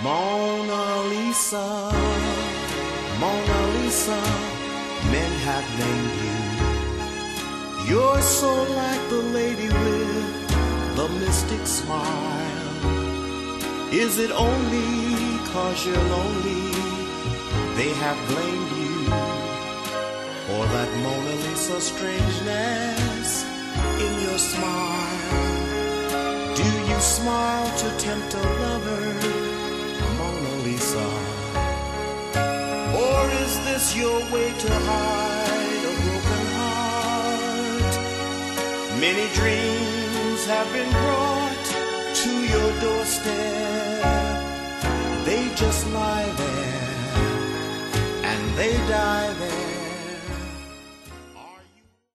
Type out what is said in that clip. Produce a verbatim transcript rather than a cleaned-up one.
Mona Lisa, Mona Lisa, men have named you. You're so like the lady with the mystic smile. Is it only 'cause you're lonely they have blamed you for that Mona Lisa strangeness in your smile? Do you smile to tempt a lover, Mona Lisa? Or is this your way to hide a broken heart? Many dreams have been brought to your doorstep. They just lie there and they die there.